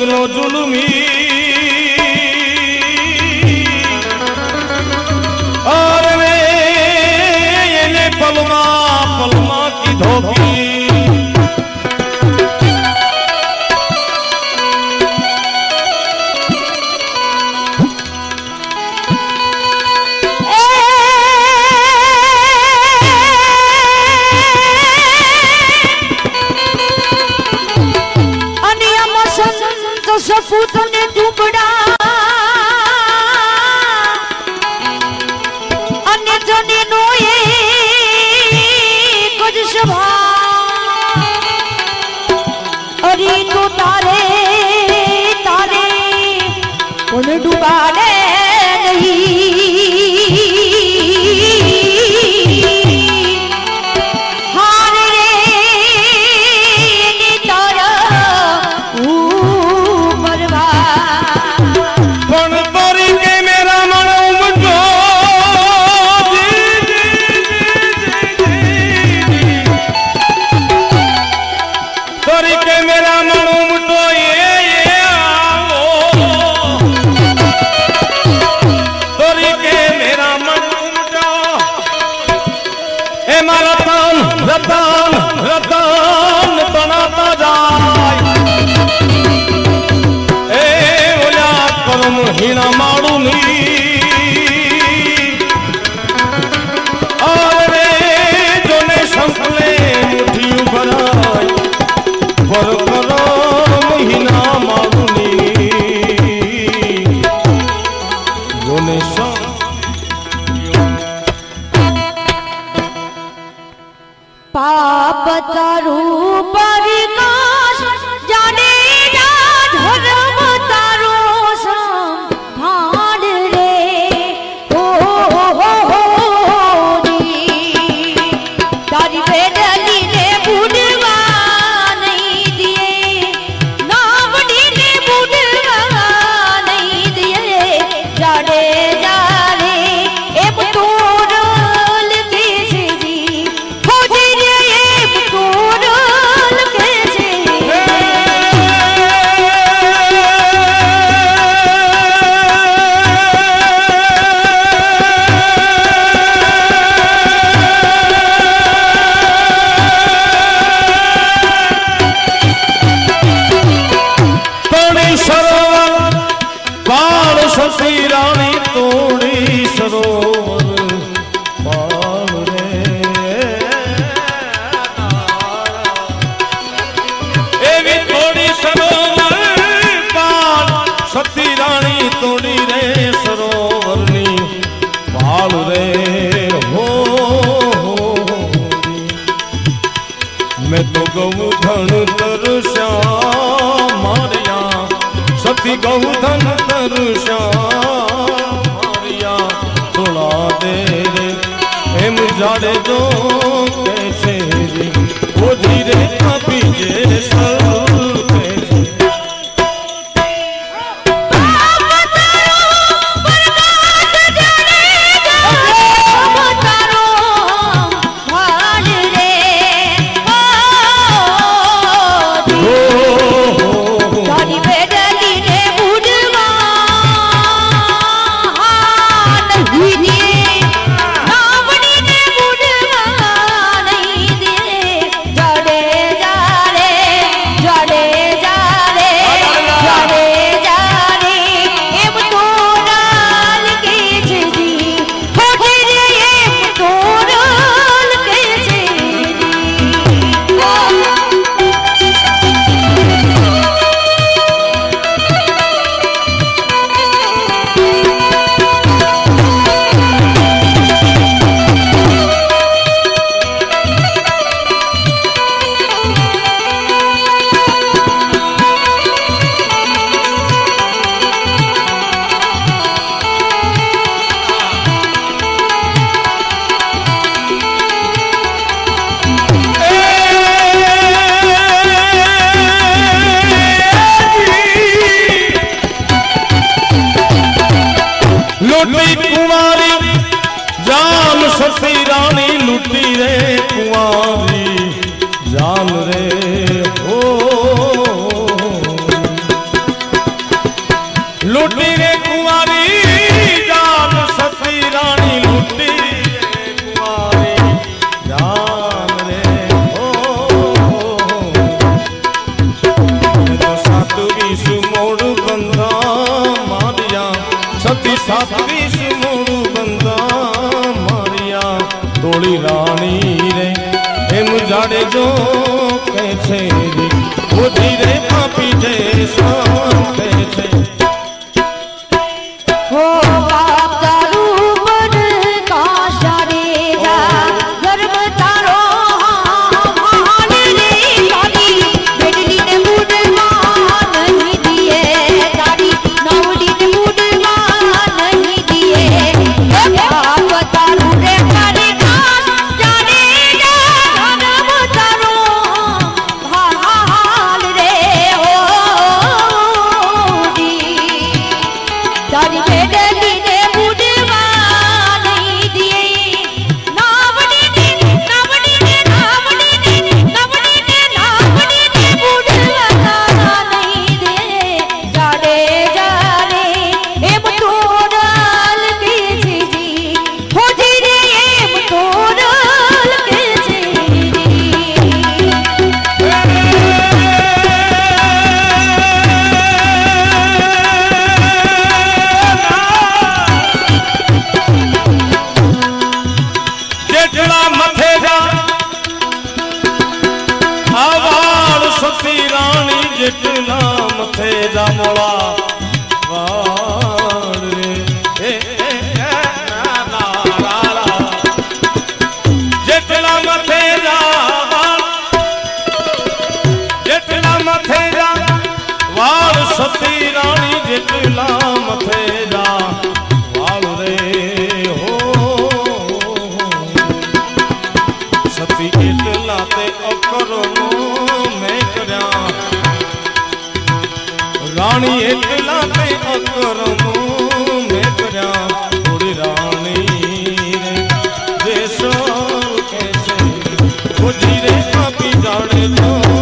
જગનો જુલમી और એને પલમાં પલમાં કીધો सपूत ने टुकड़ा अन्य जने नो ये कुछ सभा अरे तो तारे तारे उन्हें डुबाने नहीं रतन रतन बनाता जाए ए बोला कर्म हीना मारू और जो ने संभले मुठी भराई पर कर्म हीना मारू जो ने पाप तारू परिकाश जाने जा धर्म तारू संभाल रे हो तारी बेदली ने बुढ़वा नहीं दिए नावड़ी ने बुढ़वा नहीं दिए जाने जा रे एम तोरल कैसे जी सती रानी तोड़ी सरोवर पार रे एवी तोड़ी सरोवर पार सती रानी तोड़ी रे सरोवर नी पाल रे हो मैं तो गऊ धन तरस्या मारिया सती गऊ धन तरस्या मारिया थोड़ा दे रे एम जाड़े जो कैसे रे वो धीरे पीजे सर नावड़ी ने बुढ़वा मोड़ बंदा मारिया सती 27 मोड़ बंदा मारिया तोड़ी रानी रे हेम जाड़े जो कैसे रे वो धीरे पापी जैसा कैसे हो बाप तारू मन का शारे जा गर्भ तारो हाल रे तारी बेडली ने मुडवा नहीं दिए तारी नावली ने मुडवा नहीं दिए बाप तारू रे करे काश जाने जा गर्भ तारो हाल रे हो दी तारी बेडली ने मुडवा नहीं दिए नावली ने नावली ने नावली ने नावली ने नावली ने मुडवा नहीं दे जाड़े जाड़े एम तोड़ल के जी हो जी रे एम तोड़ल के जी जेठड़ा मथे जा आवाड़ सती रानी जेठड़ा मथे जा मोड़ा वाड़ रे जेठड़ा मथे जा जेठड़ा मथे जा वाड़ सती रानी जेठड़ा मथे जा वाड़ रे हो सती इतला ते अकरमो मैं करया रानी इतला ते अकरमो मैं करया थोड़ी रानी रे देशो कैसे वो धीरे पापी जाने दो